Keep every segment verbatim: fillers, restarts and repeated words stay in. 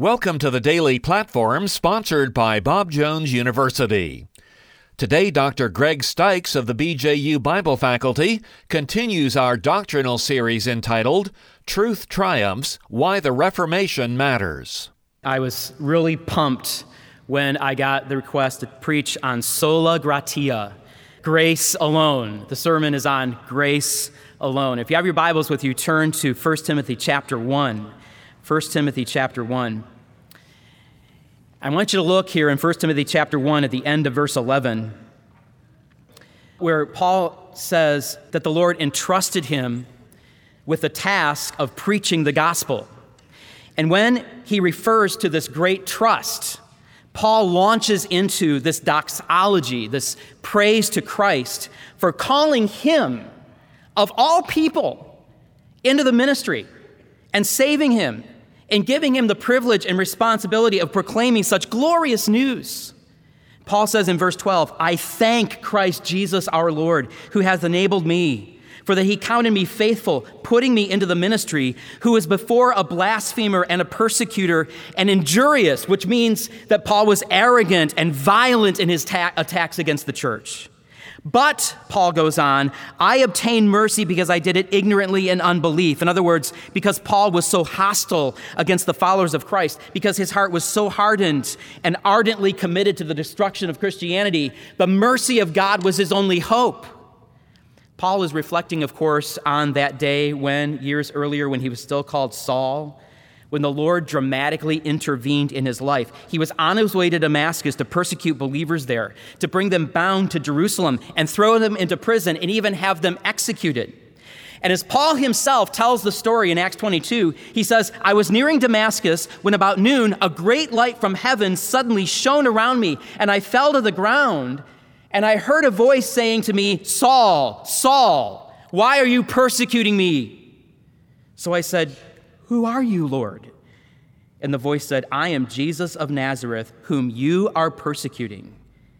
Welcome to the Daily Platform, sponsored by Bob Jones University. Today, Doctor Greg Stykes of the B J U Bible Faculty continues our doctrinal series entitled Truth Triumphs, Why the Reformation Matters. I was really pumped when I got the request to preach on sola gratia, grace alone. The sermon is on grace alone. If you have your Bibles with you, turn to First Timothy chapter one. First Timothy chapter one. I want you to look here in First Timothy chapter one at the end of verse eleven, where Paul says that the Lord entrusted him with the task of preaching the gospel. And when he refers to this great trust, Paul launches into this doxology, this praise to Christ for calling him, of all people, into the ministry and saving him and giving him the privilege and responsibility of proclaiming such glorious news. Paul says in verse twelve, I thank Christ Jesus our Lord, who has enabled me, for that he counted me faithful, putting me into the ministry, who was before a blasphemer and a persecutor and injurious, which means that Paul was arrogant and violent in his ta- attacks against the church. But, Paul goes on, I obtained mercy because I did it ignorantly in unbelief. In other words, because Paul was so hostile against the followers of Christ, because his heart was so hardened and ardently committed to the destruction of Christianity, the mercy of God was his only hope. Paul is reflecting, of course, on that day when, years earlier, when he was still called Saul, when the Lord dramatically intervened in his life. He was on his way to Damascus to persecute believers there, to bring them bound to Jerusalem and throw them into prison and even have them executed. And as Paul himself tells the story in Acts twenty-two, he says, I was nearing Damascus when about noon, a great light from heaven suddenly shone around me, and I fell to the ground, and I heard a voice saying to me, Saul, Saul, why are you persecuting me? So I said, who are you, Lord? And the voice said, I am Jesus of Nazareth, whom you are persecuting.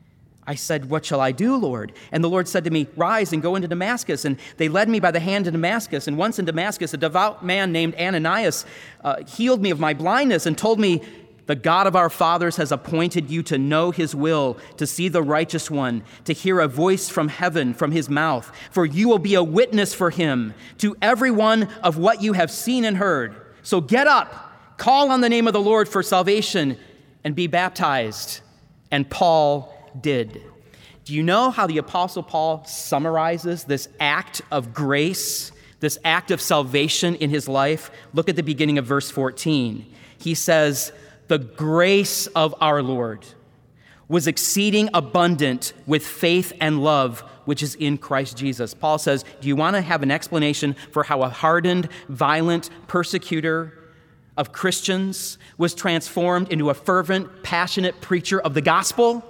I said, what shall I do, Lord? And the Lord said to me, rise and go into Damascus. And they led me by the hand to Damascus. And once in Damascus, a devout man named Ananias uh, healed me of my blindness and told me, the God of our fathers has appointed you to know his will, to see the righteous one, to hear a voice from heaven, from his mouth. For you will be a witness for him to everyone of what you have seen and heard. So get up, call on the name of the Lord for salvation, and be baptized. And Paul did. Do you know how the Apostle Paul summarizes this act of grace, this act of salvation in his life? Look at the beginning of verse fourteen. He says, the grace of our Lord was exceeding abundant with faith and love, which is in Christ Jesus. Paul says, do you want to have an explanation for how a hardened, violent persecutor of Christians was transformed into a fervent, passionate preacher of the gospel?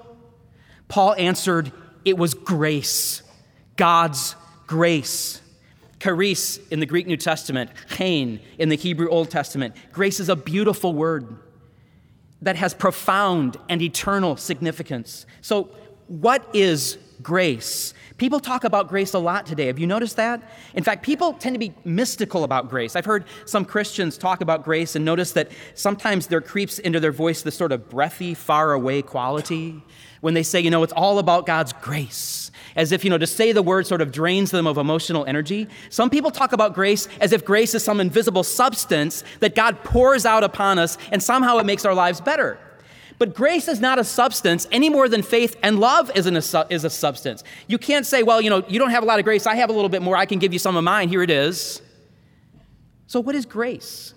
Paul answered, it was grace, God's grace. Charis in the Greek New Testament, chen in the Hebrew Old Testament. Grace is a beautiful word that has profound and eternal significance. So what is grace? People talk about grace a lot today. Have you noticed that? In fact, people tend to be mystical about grace. I've heard some Christians talk about grace and notice that sometimes there creeps into their voice this sort of breathy, far away quality when they say, you know, it's all about God's grace. As if, you know, to say the word sort of drains them of emotional energy. Some people talk about grace as if grace is some invisible substance that God pours out upon us and somehow it makes our lives better. But grace is not a substance any more than faith and love isn't a su- is a substance. You can't say, well, you know, you don't have a lot of grace. I have a little bit more. I can give you some of mine. Here it is. So what is grace?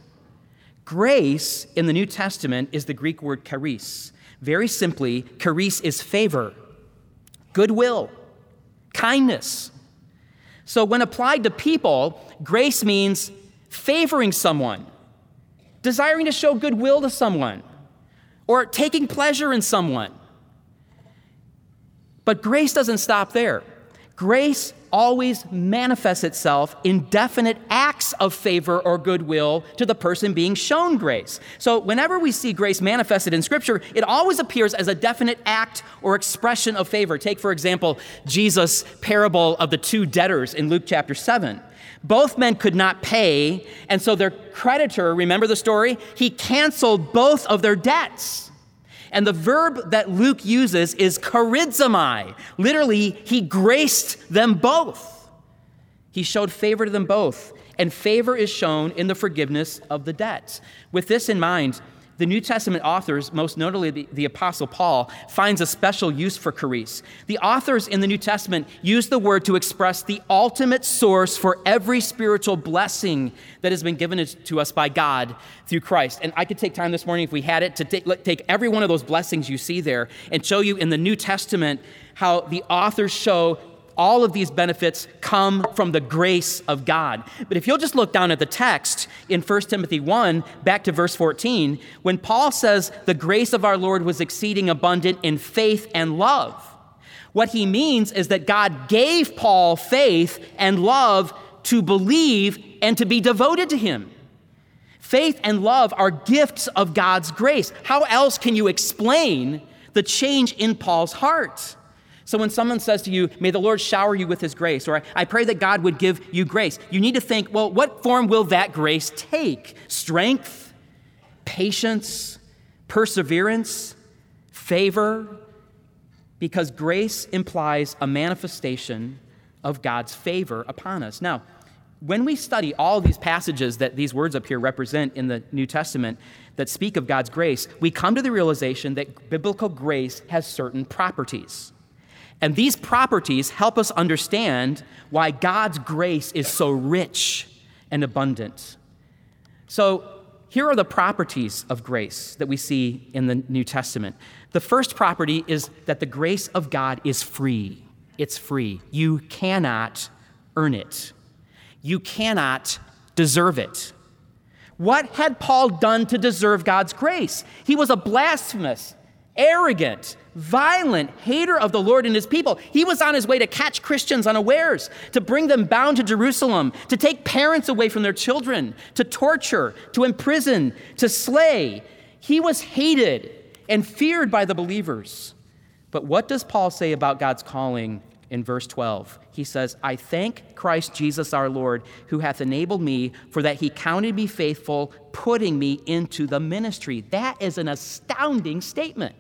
Grace in the New Testament is the Greek word charis. Very simply, charis is favor, goodwill, kindness. So when applied to people, grace means favoring someone, desiring to show goodwill to someone, or taking pleasure in someone. But grace doesn't stop there. Grace always manifests itself in definite acts of favor or goodwill to the person being shown grace. So whenever we see grace manifested in Scripture, it always appears as a definite act or expression of favor. Take, for example, Jesus' parable of the two debtors in Luke chapter seven. Both men could not pay, and so their creditor, remember the story? He canceled both of their debts. And the verb that Luke uses is charizomai. Literally, he graced them both. He showed favor to them both. And favor is shown in the forgiveness of the debts. With this in mind, the New Testament authors, most notably the, the Apostle Paul, finds a special use for charis. The authors in the New Testament use the word to express the ultimate source for every spiritual blessing that has been given to us by God through Christ. And I could take time this morning, if we had it, to take, take every one of those blessings you see there and show you in the New Testament how the authors show all of these benefits come from the grace of God. But if you'll just look down at the text in First Timothy one, back to verse fourteen, when Paul says the grace of our Lord was exceeding abundant in faith and love, what he means is that God gave Paul faith and love to believe and to be devoted to him. Faith and love are gifts of God's grace. How else can you explain the change in Paul's heart? So when someone says to you, may the Lord shower you with his grace, or I pray that God would give you grace, you need to think, well, what form will that grace take? Strength, patience, perseverance, favor? Because grace implies a manifestation of God's favor upon us. Now, when we study all of these passages that these words up here represent in the New Testament that speak of God's grace, we come to the realization that biblical grace has certain properties. And these properties help us understand why God's grace is so rich and abundant. So here are the properties of grace that we see in the New Testament. The first property is that the grace of God is free. It's free. You cannot earn it. You cannot deserve it. What had Paul done to deserve God's grace? He was a blasphemous, arrogant, violent hater of the Lord and his people. He was on his way to catch Christians unawares, to bring them bound to Jerusalem, to take parents away from their children, to torture, to imprison, to slay. He was hated and feared by the believers. But what does Paul say about God's calling in verse twelve? He says, I thank Christ Jesus our Lord, who hath enabled me, for that he counted me faithful, putting me into the ministry. That is an astounding statement.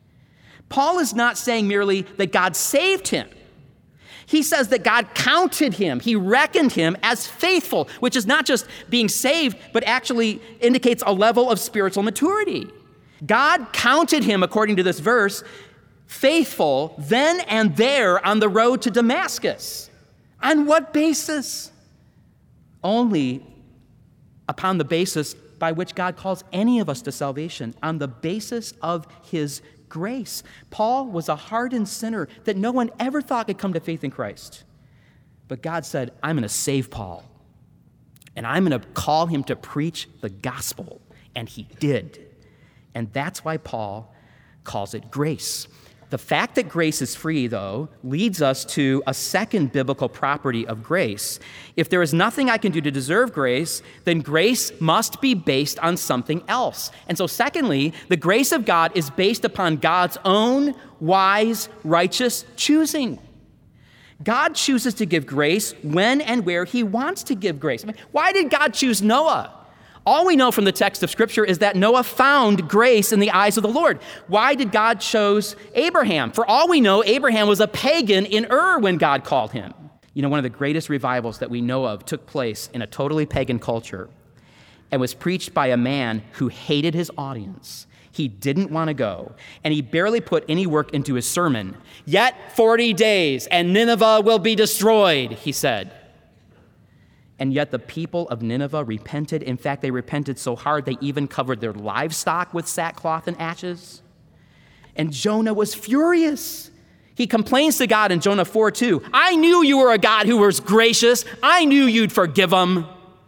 Paul is not saying merely that God saved him. He says that God counted him. He reckoned him as faithful, which is not just being saved, but actually indicates a level of spiritual maturity. God counted him, according to this verse, faithful then and there on the road to Damascus. On what basis? Only upon the basis by which God calls any of us to salvation, on the basis of his grace. Paul was a hardened sinner that no one ever thought could come to faith in Christ. But God said, I'm going to save Paul, and I'm going to call him to preach the gospel. And he did. And that's why Paul calls it grace. The fact that grace is free, though, leads us to a second biblical property of grace. If there is nothing I can do to deserve grace, then grace must be based on something else. And so secondly, the grace of God is based upon God's own wise, righteous choosing. God chooses to give grace when and where he wants to give grace. I mean, why did God choose Noah? All we know from the text of Scripture is that Noah found grace in the eyes of the Lord. Why did God choose Abraham? For all we know, Abraham was a pagan in Ur when God called him. You know, one of the greatest revivals that we know of took place in a totally pagan culture and was preached by a man who hated his audience. He didn't want to go, and he barely put any work into his sermon. Yet forty days, and Nineveh will be destroyed, he said. And yet the people of Nineveh repented. In fact, they repented so hard they even covered their livestock with sackcloth and ashes. And Jonah was furious. He complains to God in Jonah four two. I knew you were a God who was gracious. I knew you'd forgive them.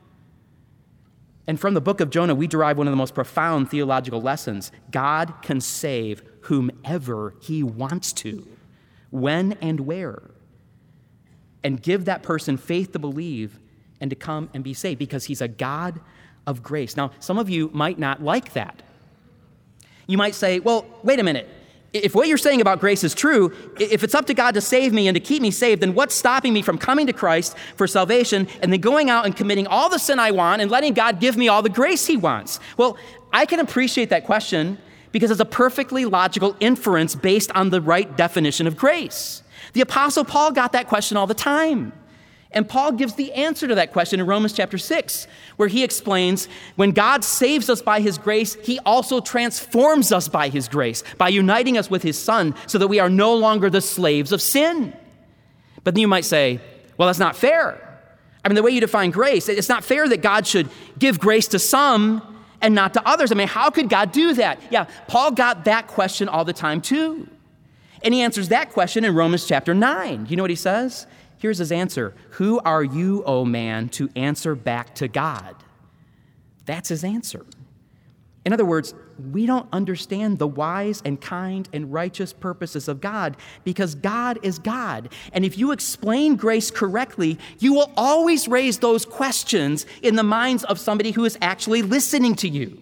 And from the book of Jonah, we derive one of the most profound theological lessons. God can save whomever he wants to, when and where. and give that person faith to believe and to come and be saved, because he's a God of grace. Now, some of you might not like that. You might say, well, wait a minute. If what you're saying about grace is true, if it's up to God to save me and to keep me saved, then what's stopping me from coming to Christ for salvation and then going out and committing all the sin I want and letting God give me all the grace he wants? Well, I can appreciate that question because it's a perfectly logical inference based on the right definition of grace. The Apostle Paul got that question all the time. And Paul gives the answer to that question in Romans chapter six, where he explains, when God saves us by his grace, he also transforms us by his grace, by uniting us with his Son, so that we are no longer the slaves of sin. But then you might say, well, that's not fair. I mean, the way you define grace, it's not fair that God should give grace to some and not to others. I mean, how could God do that? Yeah, Paul got that question all the time too. And he answers that question in Romans chapter nine. You know what he says? Here's his answer. Who are you, O man, to answer back to God? That's his answer. In other words, we don't understand the wise and kind and righteous purposes of God because God is God. And if you explain grace correctly, you will always raise those questions in the minds of somebody who is actually listening to you.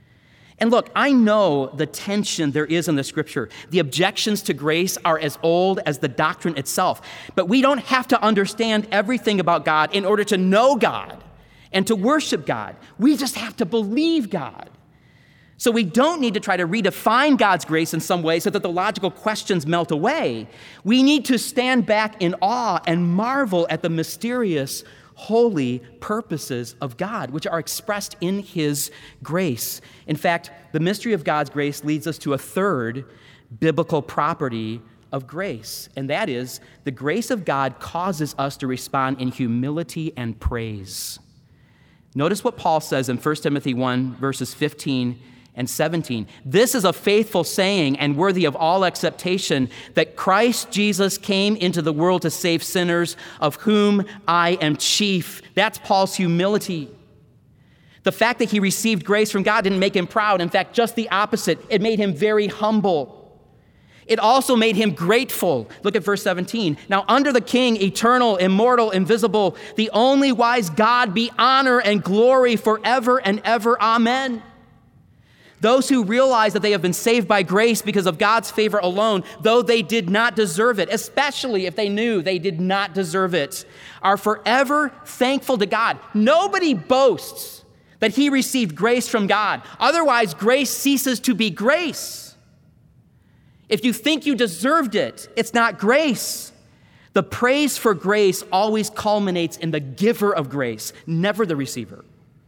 And look, I know the tension there is in the scripture. The objections to grace are as old as the doctrine itself. But we don't have to understand everything about God in order to know God and to worship God. We just have to believe God. So we don't need to try to redefine God's grace in some way so that the logical questions melt away. We need to stand back in awe and marvel at the mysterious, holy purposes of God, which are expressed in his grace. In fact, the mystery of God's grace leads us to a third biblical property of grace, and that is the grace of God causes us to respond in humility and praise. Notice what Paul says in First Timothy one, verses fifteen and seventeen. This is a faithful saying and worthy of all acceptation, that Christ Jesus came into the world to save sinners, of whom I am chief. That's Paul's humility. The fact that he received grace from God didn't make him proud. In fact, just the opposite. It made him very humble. It also made him grateful. Look at verse seventeen. Now under the King, eternal, immortal, invisible, the only wise God, be honor and glory forever and ever. Amen. Those who realize that they have been saved by grace because of God's favor alone, though they did not deserve it, especially if they knew they did not deserve it, are forever thankful to God. Nobody boasts that he received grace from God. Otherwise, grace ceases to be grace. If you think you deserved it, it's not grace. The praise for grace always culminates in the giver of grace, never the receiver.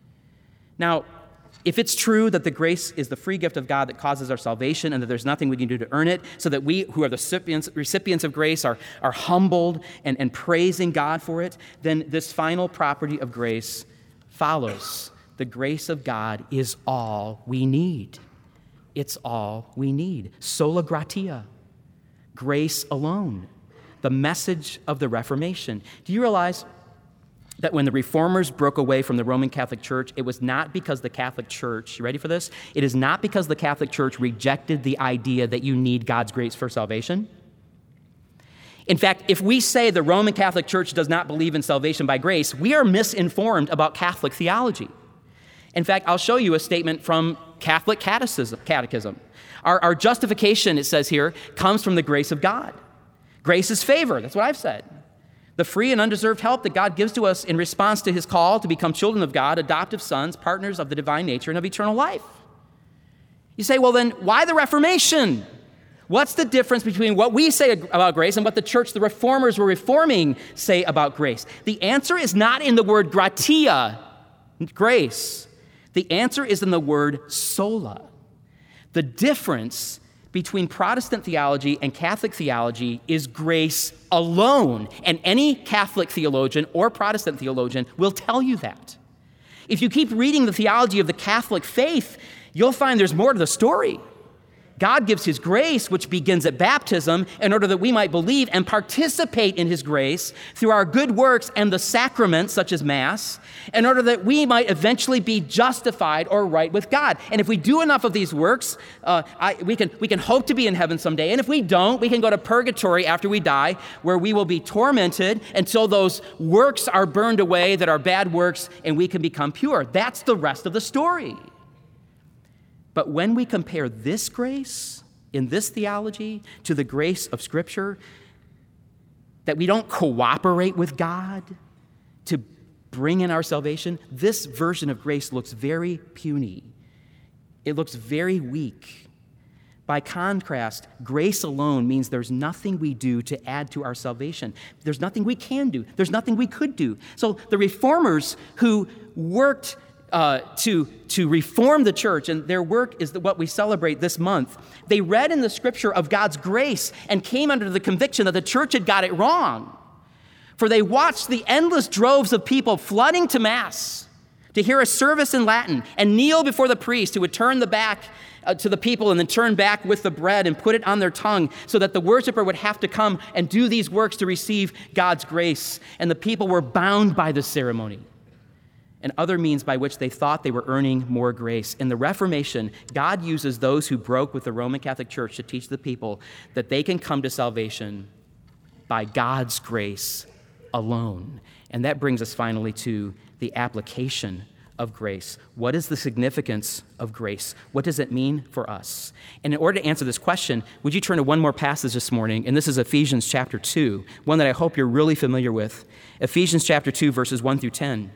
Now, if it's true that the grace is the free gift of God that causes our salvation and that there's nothing we can do to earn it, so that we who are the recipients, recipients of grace are, are humbled and, and praising God for it, then this final property of grace follows. The grace of God is all we need. It's all we need. Sola gratia, grace alone, the message of the Reformation. Do you realize that when the Reformers broke away from the Roman Catholic Church, it was not because the Catholic Church, you ready for this? It is not because the Catholic Church rejected the idea that you need God's grace for salvation. In fact, if we say the Roman Catholic Church does not believe in salvation by grace, we are misinformed about Catholic theology. In fact, I'll show you a statement from Catholic Catechism. Our, our justification, it says here, comes from the grace of God. Grace is favor. That's what I've said. The free and undeserved help that God gives to us in response to his call to become children of God, adoptive sons, partners of the divine nature and of eternal life. You say, well then, why the Reformation? What's the difference between what we say about grace and what the church the Reformers were reforming say about grace? The answer is not in the word gratia, grace. The answer is in the word sola. The difference between Protestant theology and Catholic theology is grace alone. And any Catholic theologian or Protestant theologian will tell you that. If you keep reading the theology of the Catholic faith, you'll find there's more to the story. God gives his grace, which begins at baptism, in order that we might believe and participate in his grace through our good works and the sacraments, such as Mass, in order that we might eventually be justified or right with God. And if we do enough of these works, uh, I, we can, we can hope to be in heaven someday. And if we don't, we can go to purgatory after we die, where we will be tormented until those works are burned away that are bad works, and we can become pure. That's the rest of the story. But when we compare this grace in this theology to the grace of Scripture, that we don't cooperate with God to bring in our salvation, this version of grace looks very puny. It looks very weak. By contrast, grace alone means there's nothing we do to add to our salvation. There's nothing we can do. There's nothing we could do. So the reformers who worked Uh, to, to reform the church, and their work is the, what we celebrate this month. They read in the Scripture of God's grace and came under the conviction that the church had got it wrong. For they watched the endless droves of people flooding to Mass to hear a service in Latin and kneel before the priest, who would turn the back uh, to the people and then turn back with the bread and put it on their tongue, so that the worshiper would have to come and do these works to receive God's grace. And the people were bound by the ceremony and other means by which they thought they were earning more grace. In the Reformation, God uses those who broke with the Roman Catholic Church to teach the people that they can come to salvation by God's grace alone. And that brings us finally to the application of grace. What is the significance of grace? What does it mean for us? And in order to answer this question, would you turn to one more passage this morning? And this is Ephesians chapter two, one that I hope you're really familiar with. Ephesians chapter two, verses one through ten.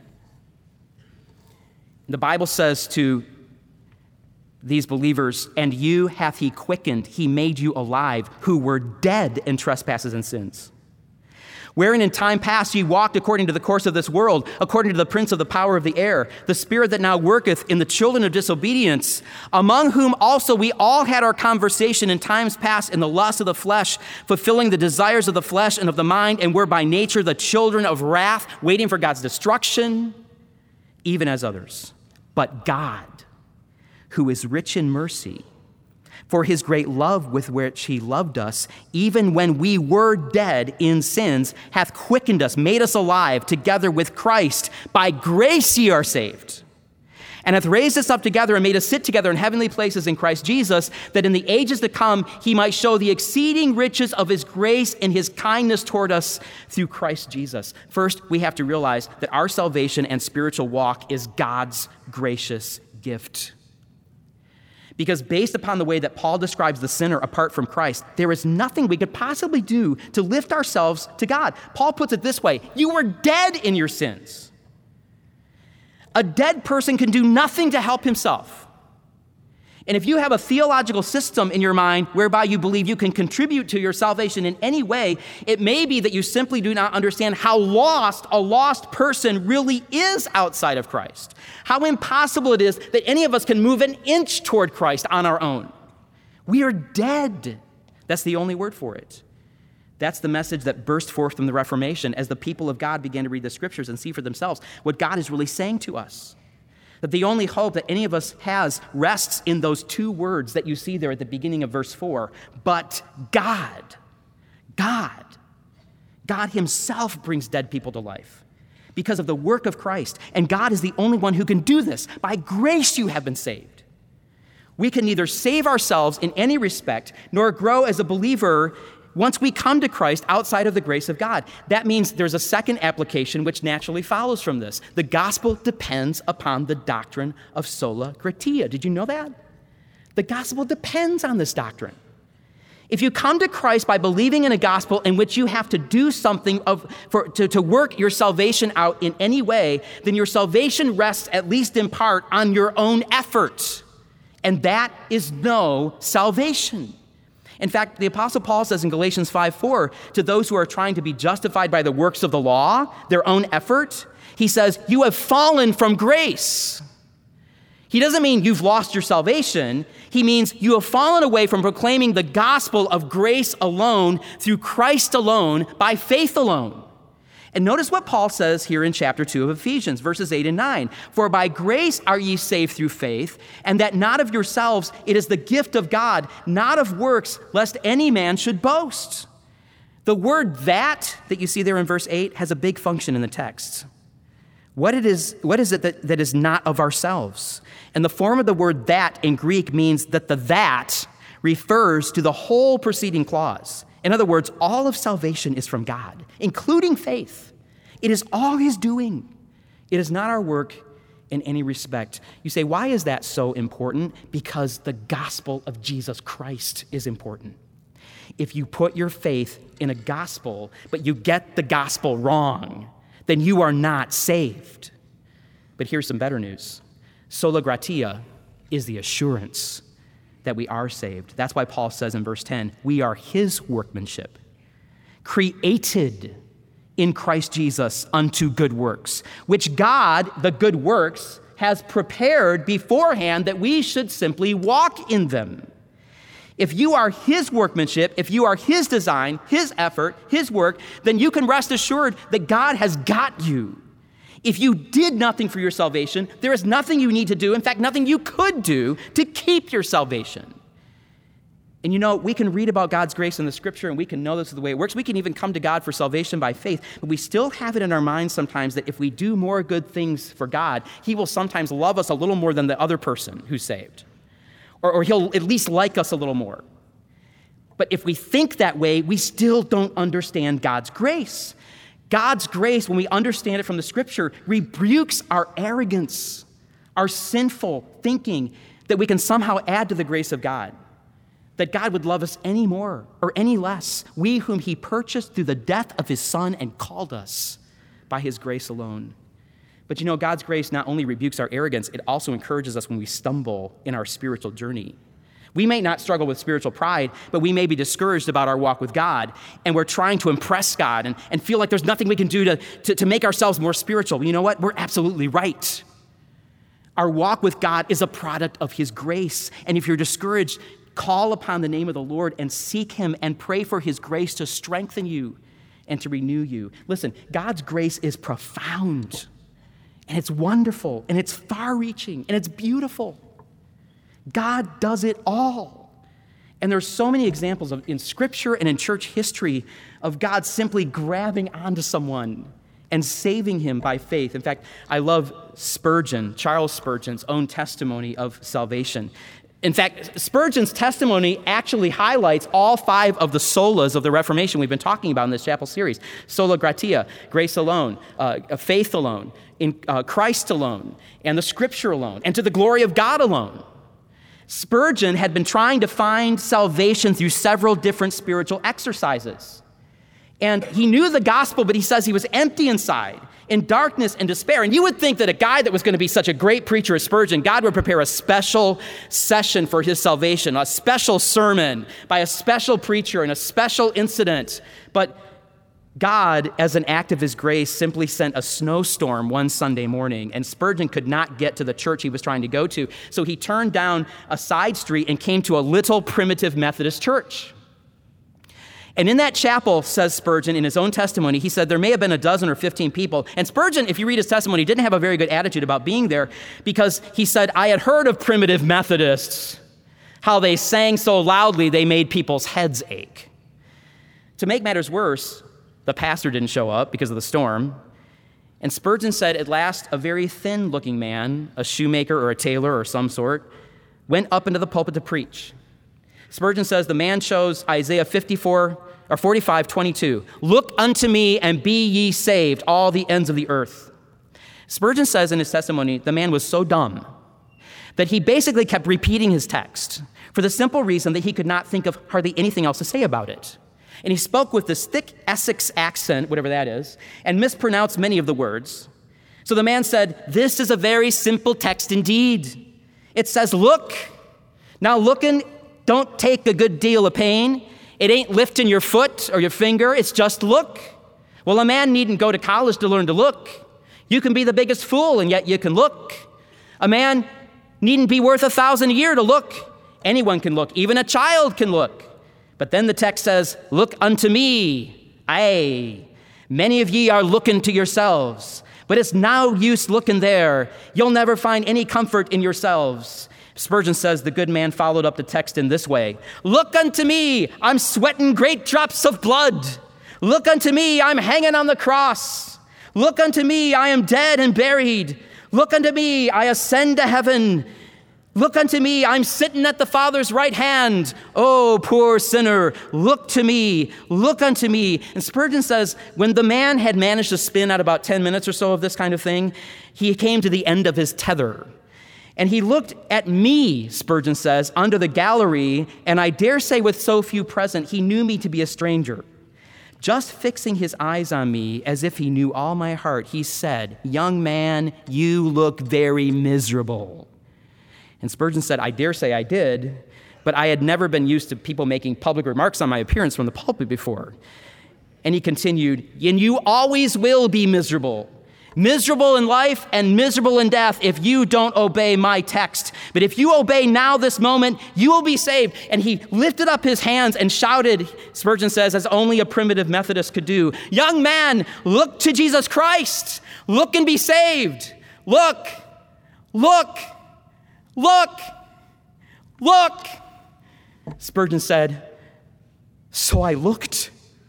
The Bible says to these believers, "And you hath he quickened, he made you alive, who were dead in trespasses and sins, wherein in time past ye walked according to the course of this world, according to the prince of the power of the air, the spirit that now worketh in the children of disobedience, among whom also we all had our conversation in times past in the lust of the flesh, fulfilling the desires of the flesh and of the mind, and were by nature the children of wrath, waiting for God's destruction, even as others. But God, who is rich in mercy, for his great love with which he loved us, even when we were dead in sins, hath quickened us, made us alive together with Christ. By grace ye are saved, and hath raised us up together and made us sit together in heavenly places in Christ Jesus, that in the ages to come he might show the exceeding riches of his grace and his kindness toward us through Christ Jesus. First, we have to realize that our salvation and spiritual walk is God's gracious gift. Because based upon the way that Paul describes the sinner apart from Christ, there is nothing we could possibly do to lift ourselves to God. Paul puts it this way: you were dead in your sins. A dead person can do nothing to help himself. And if you have a theological system in your mind whereby you believe you can contribute to your salvation in any way, it may be that you simply do not understand how lost a lost person really is outside of Christ. How impossible it is that any of us can move an inch toward Christ on our own. We are dead. That's the only word for it. That's the message that burst forth from the Reformation as the people of God began to read the Scriptures and see for themselves what God is really saying to us. That the only hope that any of us has rests in those two words that you see there at the beginning of verse four. But God, God, God himself brings dead people to life because of the work of Christ. And God is the only one who can do this. By grace you have been saved. We can neither save ourselves in any respect nor grow as a believer once we come to Christ outside of the grace of God. That means there's a second application which naturally follows from this. The gospel depends upon the doctrine of sola gratia. Did you know that? The gospel depends on this doctrine. If you come to Christ by believing in a gospel in which you have to do something of, for, to, to work your salvation out in any way, then your salvation rests, at least in part, on your own effort. And that is no salvation. In fact, the Apostle Paul says in Galatians five four, to those who are trying to be justified by the works of the law, their own effort, he says, you have fallen from grace. He doesn't mean you've lost your salvation. He means you have fallen away from proclaiming the gospel of grace alone, through Christ alone, by faith alone. And notice what Paul says here in chapter two of Ephesians, verses eight and nine. For by grace are ye saved through faith, and that not of yourselves, it is the gift of God, not of works, lest any man should boast. The word that, that you see there in verse eight, has a big function in the text. What it is, what is it that, that is not of ourselves? And the form of the word that in Greek means that the that refers to the whole preceding clause. In other words, all of salvation is from God, including faith. It is all his doing. It is not our work in any respect. You say, why is that so important? Because the gospel of Jesus Christ is important. If you put your faith in a gospel, but you get the gospel wrong, then you are not saved. But here's some better news. Sola gratia is the assurance that we are saved. That's why Paul says in verse ten, we are his workmanship, created in Christ Jesus unto good works, which God, the good works, has prepared beforehand that we should simply walk in them. If you are his workmanship, if you are his design, his effort, his work, then you can rest assured that God has got you. If you did nothing for your salvation, there is nothing you need to do, in fact, nothing you could do to keep your salvation. And you know, we can read about God's grace in the scripture and we can know this is the way it works. We can even come to God for salvation by faith, but we still have it in our minds sometimes that if we do more good things for God, he will sometimes love us a little more than the other person who's saved. Or, or he'll at least like us a little more. But if we think that way, we still don't understand God's grace. God's grace, when we understand it from the scripture, rebukes our arrogance, our sinful thinking that we can somehow add to the grace of God, that God would love us any more or any less, we whom he purchased through the death of his son and called us by his grace alone. But you know, God's grace not only rebukes our arrogance, it also encourages us when we stumble in our spiritual journey. We may not struggle with spiritual pride, but we may be discouraged about our walk with God, and we're trying to impress God and, and feel like there's nothing we can do to, to, to make ourselves more spiritual. You know what? We're absolutely right. Our walk with God is a product of his grace, and if you're discouraged, call upon the name of the Lord and seek him and pray for his grace to strengthen you and to renew you. Listen, God's grace is profound, and it's wonderful, and it's far-reaching, and it's beautiful. God does it all. And there's so many examples of, in Scripture and in church history of God simply grabbing onto someone and saving him by faith. In fact, I love Spurgeon, Charles Spurgeon's own testimony of salvation. In fact, Spurgeon's testimony actually highlights all five of the solas of the Reformation we've been talking about in this chapel series. Sola gratia, grace alone, uh, faith alone, in uh, Christ alone, and the Scripture alone, and to the glory of God alone. Spurgeon had been trying to find salvation through several different spiritual exercises. And he knew the gospel, but he says he was empty inside, in darkness and despair. And you would think that a guy that was going to be such a great preacher as Spurgeon, God would prepare a special session for his salvation, a special sermon by a special preacher in a special incident. But God, as an act of his grace, simply sent a snowstorm one Sunday morning, and Spurgeon could not get to the church he was trying to go to. So he turned down a side street and came to a little primitive Methodist church. And in that chapel, says Spurgeon in his own testimony, he said there may have been a dozen or fifteen people. And Spurgeon, if you read his testimony, didn't have a very good attitude about being there because he said, I had heard of primitive Methodists, how they sang so loudly they made people's heads ache. To make matters worse, the pastor didn't show up because of the storm. And Spurgeon said, at last, a very thin-looking man, a shoemaker or a tailor or some sort, went up into the pulpit to preach. Spurgeon says, the man chose Isaiah fifty-four or forty-five, twenty-two. Look unto me and be ye saved, all the ends of the earth. Spurgeon says in his testimony, the man was so dumb that he basically kept repeating his text for the simple reason that he could not think of hardly anything else to say about it. And he spoke with this thick Essex accent, whatever that is, and mispronounced many of the words. So the man said, this is a very simple text indeed. It says, look. Now looking don't take a good deal of pain. It ain't lifting your foot or your finger. It's just look. Well, a man needn't go to college to learn to look. You can be the biggest fool, and yet you can look. A man needn't be worth a thousand a year to look. Anyone can look. Even a child can look. But then the text says, look unto me. Aye. Many of ye are looking to yourselves, but it's no use looking there. You'll never find any comfort in yourselves. Spurgeon says the good man followed up the text in this way. Look unto me, I'm sweating great drops of blood. Look unto me, I'm hanging on the cross. Look unto me, I am dead and buried. Look unto me, I ascend to heaven. Look unto me, I'm sitting at the Father's right hand. Oh, poor sinner, look to me, look unto me. And Spurgeon says, when the man had managed to spin out about ten minutes or so of this kind of thing, he came to the end of his tether. And he looked at me, Spurgeon says, under the gallery, and I dare say with so few present, he knew me to be a stranger. Just fixing his eyes on me as if he knew all my heart, he said, young man, you look very miserable. And Spurgeon said, I dare say I did, but I had never been used to people making public remarks on my appearance from the pulpit before. And he continued, and you always will be miserable. Miserable in life and miserable in death if you don't obey my text. But if you obey now this moment, you will be saved. And he lifted up his hands and shouted, Spurgeon says, as only a primitive Methodist could do, young man, look to Jesus Christ. Look and be saved. Look, look, look, look. Spurgeon said, so I looked.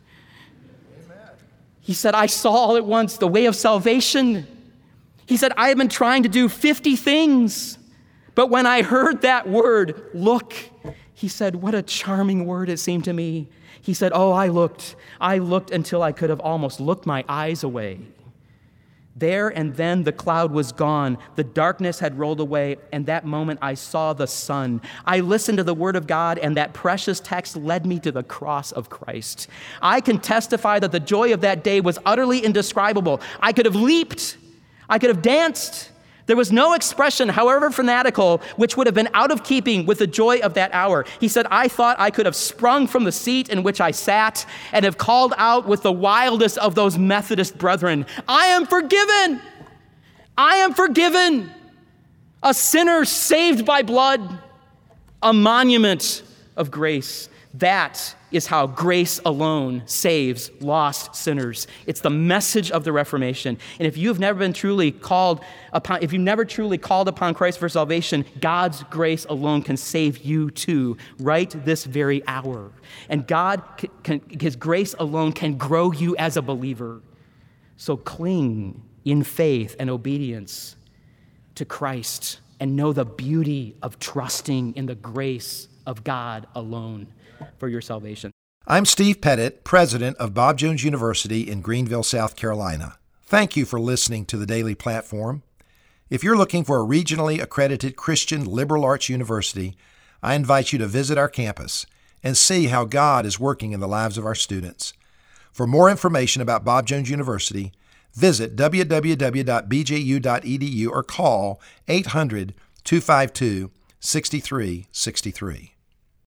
He said, I saw all at once the way of salvation. He said, I have been trying to do fifty things. But when I heard that word, look, he said, what a charming word it seemed to me. He said, oh, I looked. I looked until I could have almost looked my eyes away. There and then the cloud was gone. The darkness had rolled away, and that moment I saw the sun. I listened to the word of God, and that precious text led me to the cross of Christ. I can testify that the joy of that day was utterly indescribable. I could have leaped. I could have danced. There was no expression, however fanatical, which would have been out of keeping with the joy of that hour. He said, I thought I could have sprung from the seat in which I sat and have called out with the wildest of those Methodist brethren, I am forgiven. I am forgiven. A sinner saved by blood, a monument of grace. That is how grace alone saves lost sinners. It's the message of the Reformation. And if you've never been truly called upon, if you've never truly called upon Christ for salvation, God's grace alone can save you too, right this very hour. And God, can, his grace alone can grow you as a believer. So cling in faith and obedience to Christ and know the beauty of trusting in the grace of God alone for your salvation. I'm Steve Pettit, president of Bob Jones University in Greenville, South Carolina. Thank you for listening to the Daily Platform. If you're looking for a regionally accredited Christian liberal arts university, I invite you to visit our campus and see how God is working in the lives of our students. For more information about Bob Jones University, visit w w w dot b j u dot e d u or call eight hundred, two five two, six three six three.